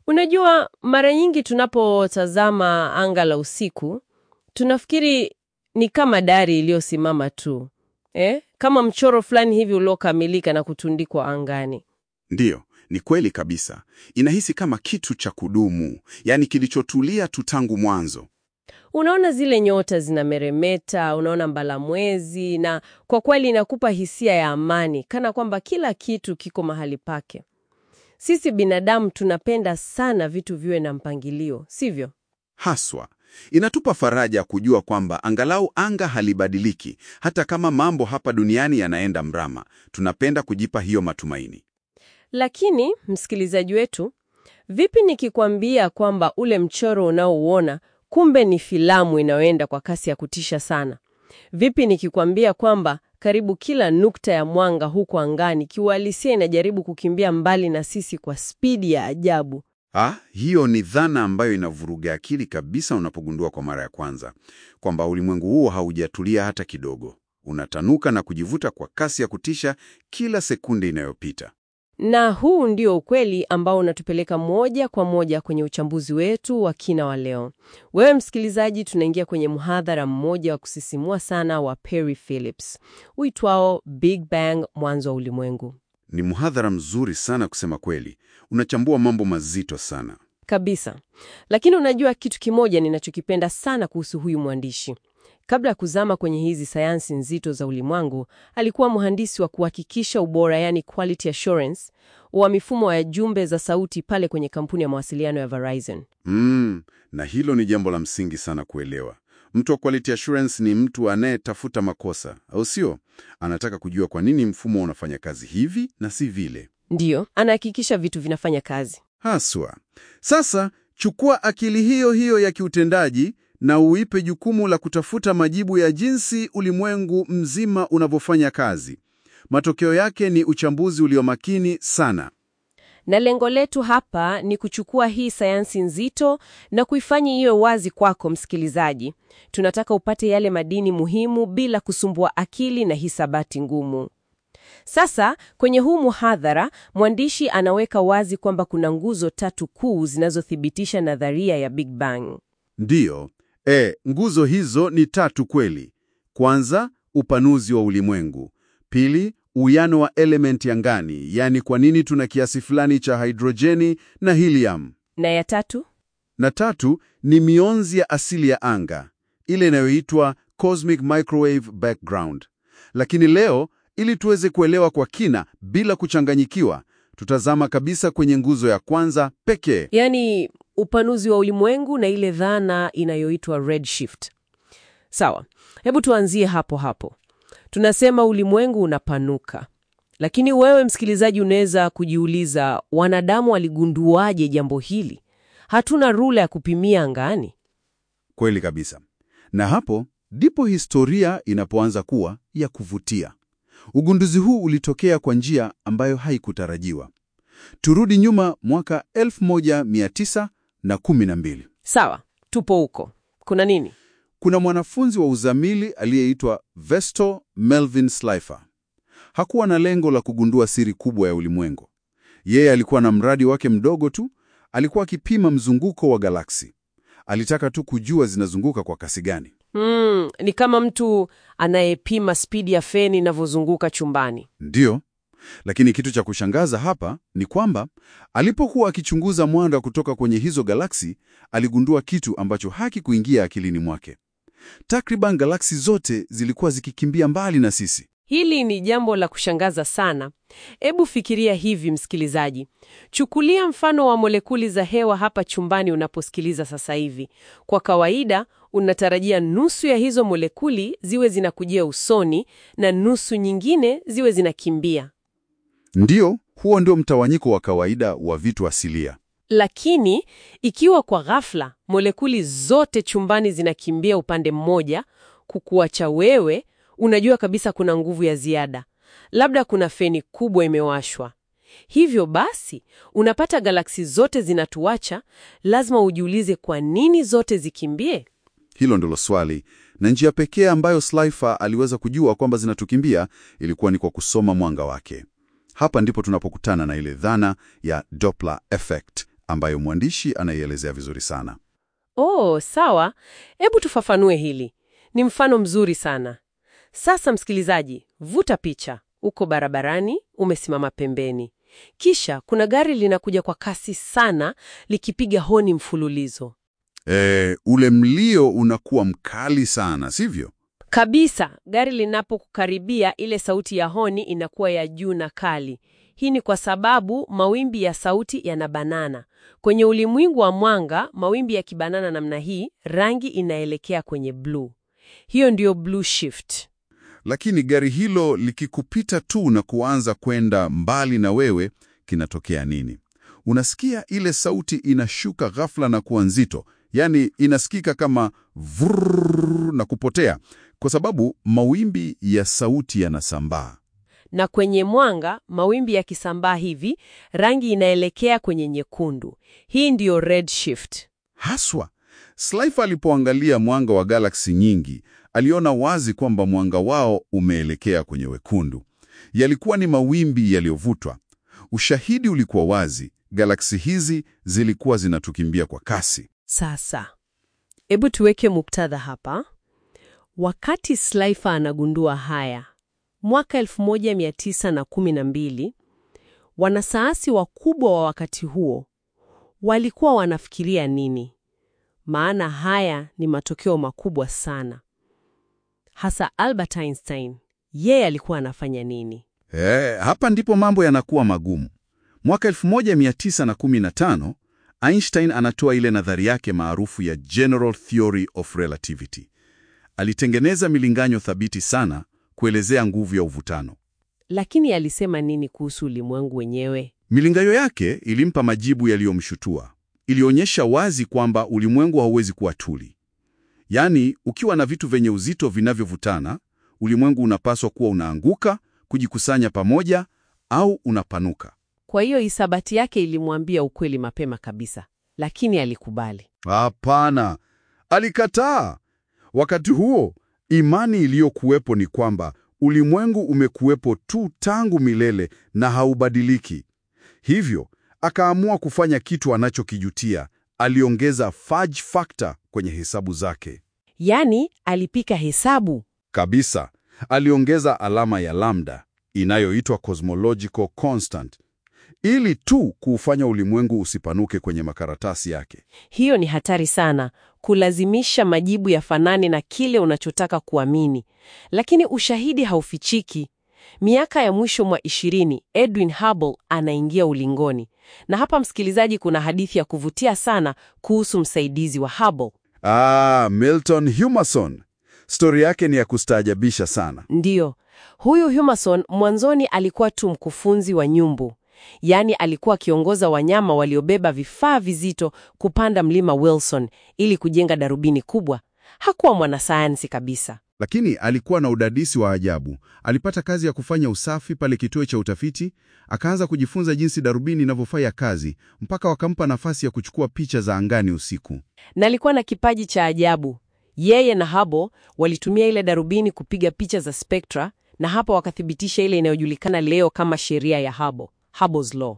Unajua, mara nyingi tunapotazama anga la usiku, tunafikiri ni kama dari iliyosimama tu. Kama mchoro fulani hivi uliokamilika na kutundikwa angani. Ndiyo, ni kweli kabisa. Inahisi kama kitu cha kudumu, yani kilichotulia tu tangu mwanzo. Unaona zile nyota zinameremeta, unaona mbalamwezi, na kwa kweli inakupa hisia ya amani, kana kwamba kila kitu kiko mahali pake. Sisi binadamu tunapenda sana vitu viwe na mpangilio, sivyo? Haswa, inatupa faraja kujua kwamba angalau anga halibadiliki, hata kama mambo hapa duniani yanaenda mrama. Tunapenda kujipa hiyo matumaini. Lakini, msikilizaji wetu, vipi nikikwambia kwamba ule mchoro unaouona kumbe ni filamu inayoenda kwa kasi ya kutisha sana? Vipi nikikwambia kwamba karibu kila nukta ya mwanga huko angani kiuhalisia inajaribu kukimbia mbali na sisi kwa spidi ya ajabu? Hiyo ni dhana ambayo inavuruga akili kabisa unapogundua kwa mara ya kwanza kwamba ulimwengu huo haujatulia hata kidogo. Unatanuka na kujivuta kwa kasi ya kutisha kila sekunde inayopita. Na huu ndio ukweli ambao unatupeleka moja kwa moja kwenye uchambuzi wetu wa kina wa leo. Wewe msikilizaji, tunaingia kwenye mhadhara mmoja wa kusisimua sana wa Perry Phillips uitwao Big Bang, mwanzo wa ulimwengu. Ni mhadhara mzuri sana kusema kweli. Unachambua mambo mazito sana. Kabisa. Lakini unajua kitu kimoja ninachokipenda sana kuhusu huyu mwandishi. Kabla ya kuzama kwenye hizi sayansi nzito za ulimwengu, alikuwa mhandisi wa kuhakikisha ubora, yani quality assurance, wa mifumo ya jumbe za sauti pale kwenye kampuni ya mawasiliano ya Verizon. Na hilo ni jambo la msingi sana kuelewa. Mtu wa quality assurance ni mtu anayetafuta makosa, au sio? Anataka kujua kwa nini mfumo unafanya kazi hivi na si vile. Ndiyo, anahakikisha vitu vinafanya kazi. Haswa. Sasa, chukua akili hiyo hiyo ya kiutendaji na uipe jukumu la kutafuta majibu ya jinsi ulimwengu mzima unavyofanya kazi. Matokeo yake ni uchambuzi uliomakini sana. Na lengo letu hapa ni kuchukua hii sayansi nzito na kuifanya iwe wazi kwako msikilizaji. Tunataka upate yale madini muhimu bila kusumbua akili na hisabati ngumu. Sasa, kwenye huu muhadhara, mwandishi anaweka wazi kwamba kuna nguzo tatu kuu zinazothibitisha nadharia ya Big Bang. Ndiyo. Nguzo hizo ni tatu kweli. Kwanza, upanuzi wa ulimwengu. Pili, uwiano wa elementi angani, yani kwa nini tuna kiasi fulani cha hidrojeni na helium. Na ya tatu? Na tatu ni mionzi ya asili ya anga, ile inayoitwa cosmic microwave background. Lakini leo, ili tuweze kuelewa kwa kina bila kuchanganyikiwa, tutazama kabisa kwenye nguzo ya kwanza pekee. Yani upanuzi wa ulimwengu na ile dhana inayoitwa redshift. Sawa, hebu tuanzie hapo hapo. Tunasema ulimwengu unapanuka. Lakini wewe msikilizaji unaweza kujiuliza, wanadamu waligunduaje jambo hili? Hatuna rula ya kupimia angani. Kweli kabisa. Na hapo ndipo historia inapoanza kuwa ya kuvutia. Ugunduzi huu ulitokea kwa njia ambayo haikutarajiwa. Turudi nyuma mwaka 1912. Sawa, tupo huko. Kuna nini? Kuna mwanafunzi wa uzamili aliyeitwa Vesto Melvin Slipher. Hakuwa na lengo la kugundua siri kubwa ya ulimwengu. Yeye alikuwa na mradi wake mdogo tu. Alikuwa akipima mzunguko wa galaksi. Alitaka tu kujua zinazunguka kwa kasi gani. Ni kama mtu anayepima spidi ya feni inavyozunguka chumbani. Ndiyo. Lakini kitu cha kushangaza hapa ni kwamba alipokuwa akichunguza mwanga kutoka kwenye hizo galaksi, aligundua kitu ambacho hakikuingia akilini mwake. Takriban galaksi zote zilikuwa zikikimbia mbali na sisi. Hili ni jambo la kushangaza sana. Hebu fikiria hivi msikilizaji. Chukulia mfano wa molekuli za hewa hapa chumbani unaposikiliza sasa hivi. Kwa kawaida, unatarajia nusu ya hizo molekuli ziwe zinakujia usoni na nusu nyingine ziwe zinakimbia. Ndiyo, huo ndio mtawanyiko wa kawaida wa vitu asilia. Lakini, ikiwa kwa ghafla, molekuli zote chumbani zinakimbia upande mmoja, kukuacha wewe, unajua kabisa kuna nguvu ya ziada. Labda kuna feni kubwa imewashwa. Hivyo basi, unapata galaksi zote zinatuacha, lazima ujiulize kwa nini zote zikimbie? Hilo ndilo swali, na njia pekee ambayo Slipher aliweza kujua kwamba zinatukimbia ilikuwa ni kwa kusoma mwanga wake. Hapa ndipo tunapokutana na ile dhana ya Doppler effect ambayo mwandishi anaielezea vizuri sana. Oh, sawa. Hebu tufafanue hili. Ni mfano mzuri sana. Sasa msikilizaji, vuta picha. Uko barabarani, umesimama pembeni. Kisha kuna gari linakuja kwa kasi sana likipiga honi mfululizo. Ule mlio unakuwa mkali sana, sivyo? Kabisa, gari linapokukaribia ile sauti ya honi inakuwa ya juu na kali. Hii ni kwa sababu mawimbi ya sauti yanabanana. Kwenye ulimwengu wa mwanga, mawimbi yakibanana namna hii, rangi inaelekea kwenye blue. Hiyo ndiyo blue shift. Lakini gari hilo likikupita tu na kuanza kwenda mbali na wewe, kinatokea nini? Unasikia ile sauti inashuka ghafla na kuwa nzito. Yaani inasikika kama vrrrr na kupotea, kwa sababu mawimbi ya sauti yanasambaa. Na kwenye mwanga, mawimbi yakisambaa hivi, rangi inaelekea kwenye nyekundu. Hii ndiyo red shift. Haswa, Slifer alipoangalia mwanga wa galaksi nyingi, aliona wazi kwamba mwanga wao umeelekea kwenye wekundu. Yalikuwa ni mawimbi yaliyovutwa. Ushahidi ulikuwa wazi, galaksi hizi zilikuwa zinatukimbia kwa kasi. Sasa, hebu tuweke muktadha hapa. Wakati Slifer anagundua haya, mwaka 1912, wanasayansi wakubwa wa wakati huo walikuwa wanafikiria nini? Maana haya ni matokeo makubwa sana. Hasa Albert Einstein, yeye alikuwa anafanya nini? Hapa ndipo mambo yanakuwa magumu. Mwaka 1915, Einstein anatoa ile nadhari yake maarufu ya General Theory of Relativity. Alitengeneza milinganyo thabiti sana kuelezea nguvu ya uvutano. Lakini alisema nini kuhusu ulimwengu wenyewe? Milinganyo yake ilimpa majibu yaliyomshutua. Ilionyesha wazi kwamba ulimwengu hauwezi kuwa tuli. Yaani, ukiwa na vitu vyenye uzito vinavyovutana, ulimwengu unapaswa kuwa unaanguka, kujikusanya pamoja, au unapanuka. Kwa hiyo hisabati yake ilimwambia ukweli mapema kabisa, lakini alikubali. Hapana, alikataa. Wakati huo, imani iliyokuwepo ni kwamba ulimwengu umekuwepo tu tangu milele na haubadiliki. Hivyo, akaamua kufanya kitu anachokijutia. Aliongeza fudge factor kwenye hesabu zake. Yaani, alipika hesabu. Kabisa, aliongeza alama ya lambda, inayoitwa cosmological constant, ili tu kuufanya ulimwengu usipanuke kwenye makaratasi yake. Hiyo ni hatari sana, kulazimisha majibu yafanane na kile unachotaka kuamini. Lakini ushahidi haufichiki. Miaka ya mwisho mwa 20, Edwin Hubble anaingia ulingoni. Na hapa msikilizaji, kuna hadithi ya kuvutia sana kuhusu msaidizi wa Hubble. Milton Humason. Stori yake ni ya kustaajabisha sana. Ndiyo. Huyu Humason mwanzoni alikuwa tu mkufunzi wa nyumbu. Yaani alikuwa akiongoza wanyama waliobeba vifaa vizito kupanda mlima Wilson ili kujenga darubini kubwa. Hakuwa mwanasayansi kabisa. Lakini alikuwa na udadisi wa ajabu. Alipata kazi ya kufanya usafi pale kituo cha utafiti, akaanza kujifunza jinsi darubini inavyofanya kazi, mpaka wakampa nafasi ya kuchukua picha za angani usiku. Na alikuwa na kipaji cha ajabu. Yeye na Hubble walitumia ile darubini kupiga picha za spectra, na hapa wakathibitisha ile inayojulikana leo kama sheria ya Hubble, Hubble's law.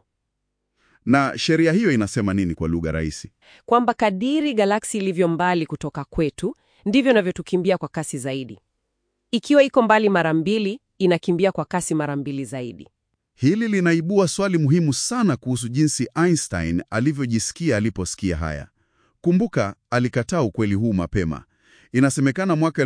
Na sheria hiyo inasema nini kwa lugha rahisi? Kwamba kadiri galaksi ilivyo mbali kutoka kwetu, ndivyo inavyotukimbia kwa kasi zaidi. Ikiwa iko mbali mara 2, inakimbia kwa kasi mara 2 zaidi. Hili linaibua swali muhimu sana kuhusu jinsi Einstein alivyojisikia aliposikia haya. Kumbuka, alikataa ukweli huu mapema. Inasemekana mwaka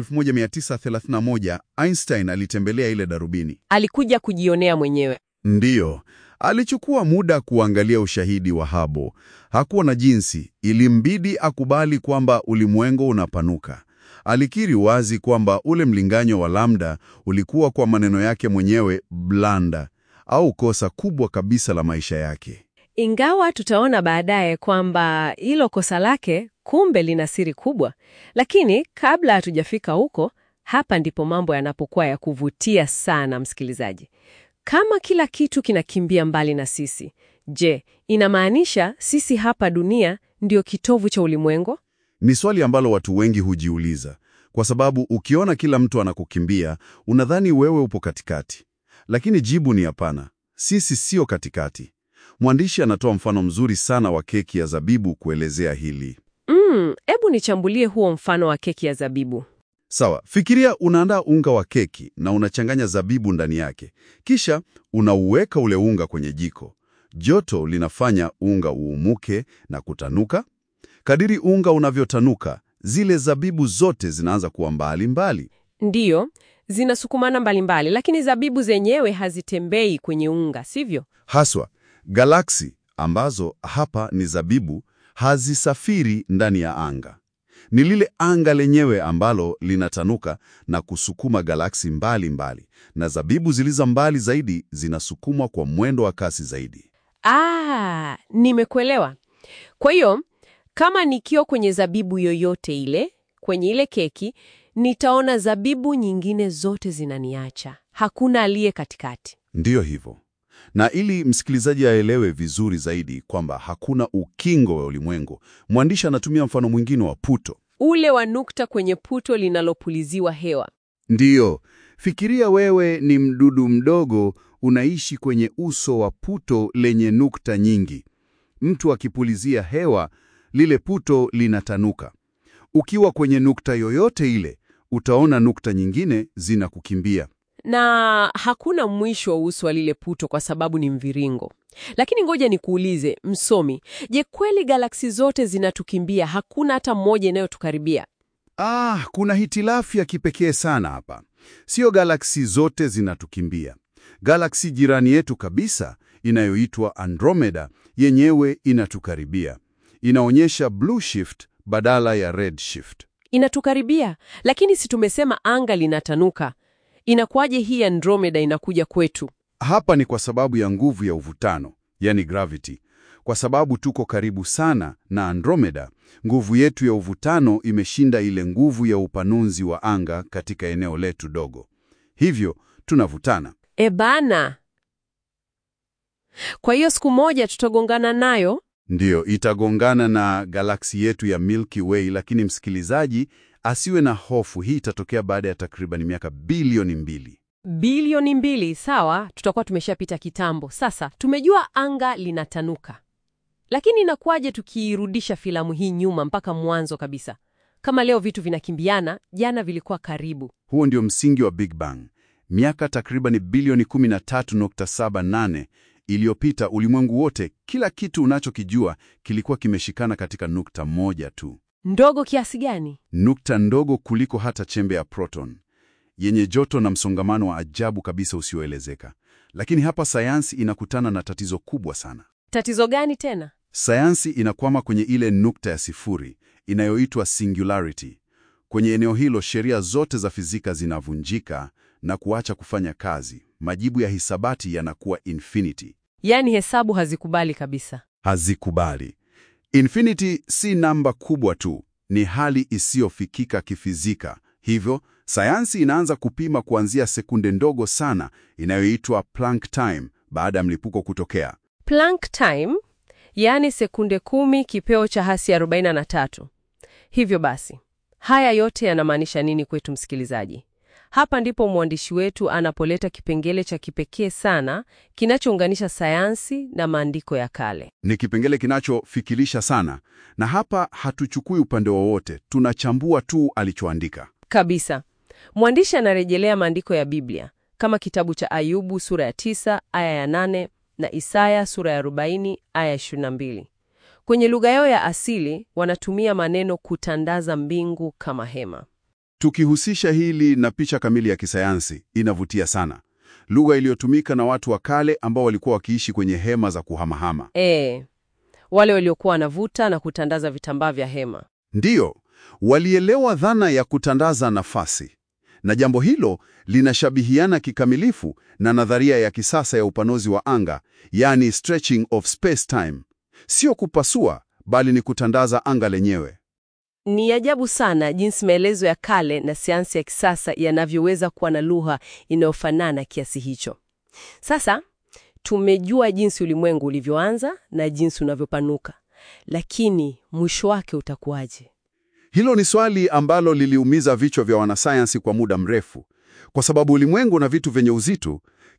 1931 Einstein alitembelea ile darubini. Alikuja kujionea mwenyewe. Ndiyo, alichukua muda kuangalia ushahidi wa Hubble. Hakuwa na jinsi, ilimbidi akubali kwamba ulimwengu unapanuka. Alikiri wazi kwamba ule mlinganyo wa lambda ulikuwa, kwa maneno yake mwenyewe, blanda au kosa kubwa kabisa la maisha yake. Ingawa tutaona baadaye kwamba hilo kosa lake kumbe lina siri kubwa. Lakini kabla hatujafika huko, hapa ndipo mambo yanapokuwa ya kuvutia sana, msikilizaji. Kama kila kitu kinakimbia mbali na sisi, je, inamaanisha sisi hapa dunia ndio kitovu cha ulimwengu? Ni swali ambalo watu wengi hujiuliza, kwa sababu ukiona kila mtu anakukimbia, unadhani wewe upo katikati. Lakini jibu ni hapana. Sisi sio katikati. Mwandishi anatoa mfano mzuri sana wa keki ya zabibu kuelezea hili. Hebu nichambulie huo mfano wa keki ya zabibu. Sawa, fikiria unaandaa unga wa keki na unachanganya zabibu ndani yake. Kisha unauweka ule unga kwenye jiko. Joto linafanya unga uumuke na kutanuka. Kadiri unga unavyotanuka, zile zabibu zote zinaanza kuwa mbali. Ndiyo, zinasukumana mbalimbali, lakini zabibu zenyewe hazitembei kwenye unga, sivyo? Haswa, galaksi ambazo hapa ni zabibu hazisafiri ndani ya anga. Ni lile anga lenyewe ambalo linatanuka na kusukuma galaksi mbali, na zabibu zilizo mbali zaidi zinasukumwa kwa mwendo wa kasi zaidi. Nimekuelewa. Kwa hiyo, kama nikiwa kwenye zabibu yoyote ile, kwenye ile keki, nitaona zabibu nyingine zote zinaniacha. Hakuna aliye katikati. Ndiyo hivyo. Na ili msikilizaji aelewe vizuri zaidi kwamba hakuna ukingo wa ulimwengu, mwandishi anatumia mfano mwingine wa puto. Ule wa nukta kwenye puto linalopuliziwa hewa. Ndiyo, fikiria wewe ni mdudu mdogo unaishi kwenye uso wa puto lenye nukta nyingi. Mtu akipulizia hewa, lile puto linatanuka. Ukiwa kwenye nukta yoyote ile, utaona nukta nyingine zinakukimbia. Na hakuna mwisho wa uso wa lile puto kwa sababu ni mviringo. Lakini ngoja nikuulize, msomi, je, kweli galaksi zote zinatukimbia? Hakuna hata moja inayotukaribia? Kuna hitilafu ya kipekee sana hapa. Sio galaksi zote zinatukimbia. Galaksi jirani yetu kabisa inayoitwa Andromeda yenyewe inatukaribia. Inaonyesha blue shift badala ya red shift. Inatukaribia, lakini si tumesema anga linatanuka. Inakuwaje hii Andromeda inakuja kwetu? Hapa ni kwa sababu ya nguvu ya uvutano, yani gravity. Kwa sababu tuko karibu sana na Andromeda, nguvu yetu ya uvutano imeshinda ile nguvu ya upanuzi wa anga katika eneo letu dogo. Hivyo tunavutana. Bana. Kwa hiyo siku moja tutagongana nayo? Ndiyo, itagongana na galaksi yetu ya Milky Way, lakini msikilizaji asiwe na hofu, hii itatokea baada ya takriban miaka bilioni 2. Bilioni 2, sawa, tutakuwa tumeshapita kitambo. Sasa, tumejua anga linatanuka. Lakini inakuwaje tukiirudisha filamu hii nyuma mpaka mwanzo kabisa? Kama leo vitu vinakimbiana, jana vilikuwa karibu. Huo ndio msingi wa Big Bang. Miaka takriban bilioni 13.78 iliyopita, ulimwengu wote, kila kitu unachokijua kilikuwa kimeshikana katika nukta moja tu. Ndogo kiasi gani? Nukta ndogo kuliko hata chembe ya proton, yenye joto na msongamano wa ajabu kabisa usioelezeka. Lakini hapa sayansi inakutana na tatizo kubwa sana. Tatizo gani tena? Sayansi inakwama kwenye ile nukta ya sifuri inayoitwa singularity. Kwenye eneo hilo sheria zote za fizika zinavunjika na kuacha kufanya kazi. Majibu ya hisabati yanakuwa infinity. Yaani hesabu hazikubali kabisa. Hazikubali. Infinity si namba kubwa tu, ni hali isiyofikika kifizika. Hivyo, sayansi inaanza kupima kuanzia sekunde ndogo sana inayoitwa Planck time baada ya mlipuko kutokea. Planck time, yaani sekunde 10 kipeo cha hasi 43. Hivyo basi, haya yote yanamaanisha nini kwetu msikilizaji? Hapa ndipo mwandishi wetu anapoleta kipengele cha kipekee sana kinachounganisha sayansi na maandiko ya kale. Ni kipengele kinachofikirisha sana, na hapa hatuchukui upande wowote, tunachambua tu alichoandika. Kabisa. Mwandishi anarejelea maandiko ya Biblia kama kitabu cha Ayubu sura ya 9 aya ya 8 na Isaya sura ya 40 aya ya 22. Kwenye lugha yao ya asili wanatumia maneno kutandaza mbingu kama hema. Tukihusisha hili na picha kamili ya kisayansi, inavutia sana. Lugha iliyotumika na watu wa kale ambao walikuwa wakiishi kwenye hema za kuhamahama. Wale waliokuwa wanavuta na kutandaza vitambaa vya hema. Ndiyo, walielewa dhana ya kutandaza nafasi. Na jambo hilo linashabihiana kikamilifu na nadharia ya kisasa ya upanuzi wa anga, yani stretching of space-time. Sio kupasua, bali ni kutandaza anga lenyewe. Ni ajabu sana jinsi maelezo ya kale na sayansi ya kisasa yanavyoweza kuwa na lugha inayofanana kiasi hicho. Sasa, tumejua jinsi ulimwengu ulivyoanza na jinsi unavyopanuka. Lakini mwisho wake utakuwaje? Hilo ni swali ambalo liliumiza vichwa vya wanasayansi kwa muda mrefu. Kwa sababu ulimwengu na vitu vyenye uzito,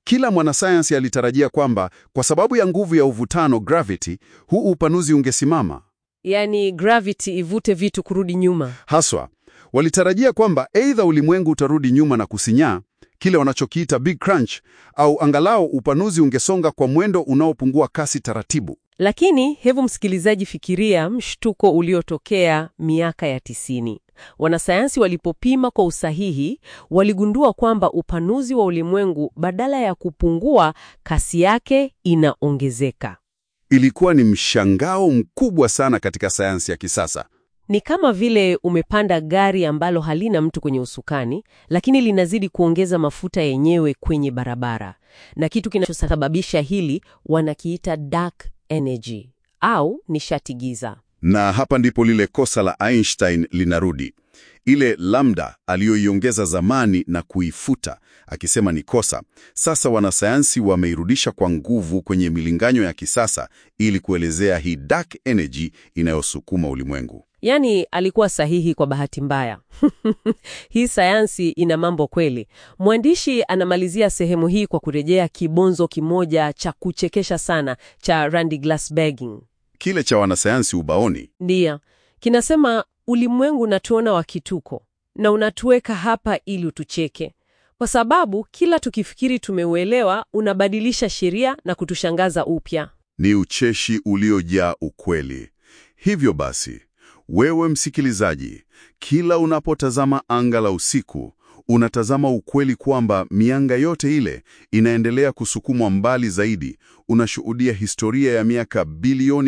Kila mwanasayansi alitarajia kwamba kwa sababu ya nguvu ya uvutano gravity, huu upanuzi ungesimama. Yaani gravity ivute vitu kurudi nyuma. Haswa, walitarajia kwamba aidha ulimwengu utarudi nyuma na kusinyaa, kile wanachokiita Big Crunch, au angalau upanuzi ungesonga kwa mwendo unaopungua kasi taratibu. Lakini hebu msikilizaji, fikiria mshtuko uliotokea miaka ya 90. Wanasayansi walipopima kwa usahihi, waligundua kwamba upanuzi wa ulimwengu badala ya kupungua, kasi yake inaongezeka. Ilikuwa ni mshangao mkubwa sana katika sayansi ya kisasa. Ni kama vile umepanda gari ambalo halina mtu kwenye usukani, lakini linazidi kuongeza mafuta yenyewe kwenye barabara. Na kitu kinachosababisha hili wanakiita dark energy au nishati giza. Na hapa ndipo lile kosa la Einstein linarudi. Ile lambda aliyoiongeza zamani na kuifuta akisema ni kosa, sasa wanasayansi wameirudisha kwa nguvu kwenye milinganyo ya kisasa ili kuelezea hii dark energy inayosukuma ulimwengu. Yaani alikuwa sahihi kwa bahati mbaya. Hii sayansi ina mambo kweli. Mwandishi anamalizia sehemu hii kwa kurejea kibonzo kimoja cha kuchekesha sana cha Randy Glasbergin. Kile cha wanasayansi ubaoni. Ndiyo. Kinasema ulimwengu unatuona wa kituko na unatuweka hapa ili utucheke. Kwa sababu kila tukifikiri tumeuelewa unabadilisha sheria na kutushangaza upya. Ni ucheshi uliojaa ukweli. Hivyo basi, wewe msikilizaji, kila unapotazama anga la usiku, unatazama ukweli kwamba mianga yote ile inaendelea kusukumwa mbali zaidi. Unashuhudia historia ya miaka bilioni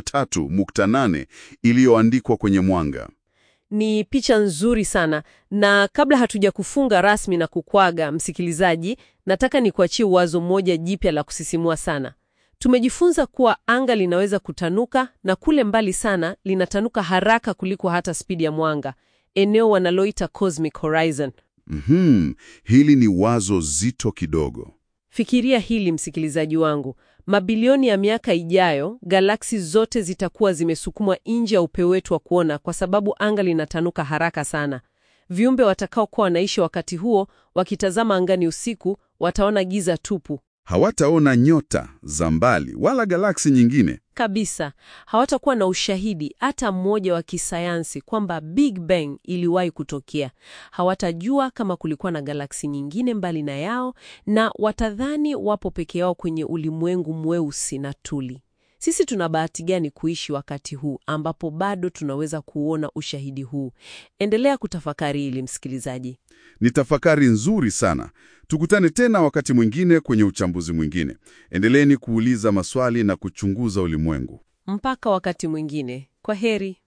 13.8 iliyoandikwa kwenye mwanga. Ni picha nzuri sana, na kabla hatuja kufunga rasmi na kukwaga msikilizaji, nataka nikuachie wazo moja jipya la kusisimua sana. Tumejifunza kuwa anga linaweza kutanuka na kule mbali sana linatanuka haraka kuliko hata spidi ya mwanga, eneo wanaloita cosmic horizon. Hili ni wazo zito kidogo. Fikiria hili msikilizaji wangu. Mabilioni ya miaka ijayo, galaksi zote zitakuwa zimesukumwa nje ya upeo wetu wa kuona kwa sababu anga linatanuka haraka sana. Viumbe watakao kuwa wanaishi wakati huo, wakitazama angani usiku, wataona giza tupu. Hawataona nyota za mbali wala galaksi nyingine. Kabisa. Hawatakuwa na ushahidi hata mmoja wa kisayansi kwamba Big Bang iliwahi kutokea. Hawatajua kama kulikuwa na galaksi nyingine mbali na yao, na watadhani wapo peke yao kwenye ulimwengu mweusi na tuli. Sisi tuna bahati gani kuishi wakati huu ambapo bado tunaweza kuona ushahidi huu? Endelea kutafakari hili msikilizaji. Ni tafakari nzuri sana. Tukutane tena wakati mwingine kwenye uchambuzi mwingine. Endeleeni kuuliza maswali na kuchunguza ulimwengu. Mpaka wakati mwingine. Kwa heri.